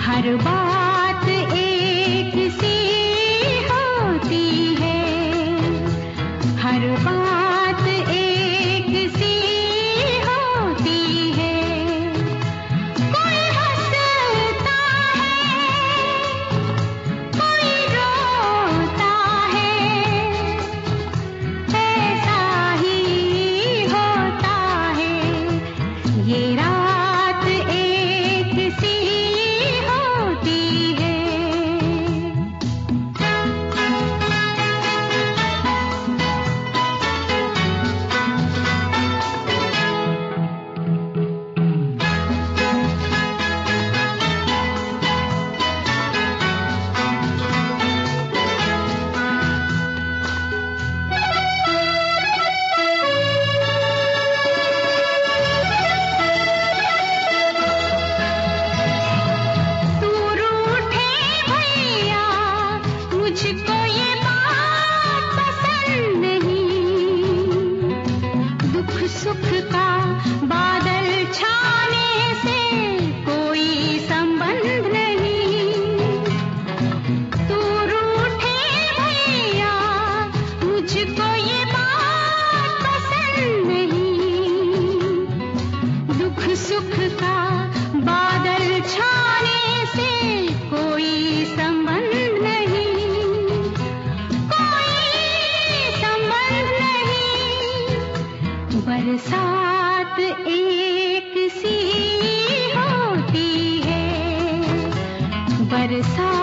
हर बात एक सी होती है, हर बात एक सी होती है। कोई हंसता है, कोई रोता है, ऐसा ही होता है। ये रात एक सी होती है। तू रूठे भैया, मुझको ये बात पसंद नहीं। दुख सुख का बादल छाने से कोई संबंध नहीं। तू रूठे भैया, मुझको ये बात पसंद नहीं। दुख सुख का बादल छाने से कोई संबंध नहीं, कोई संबंध नहीं। बरसात एक सी होती है, बरसात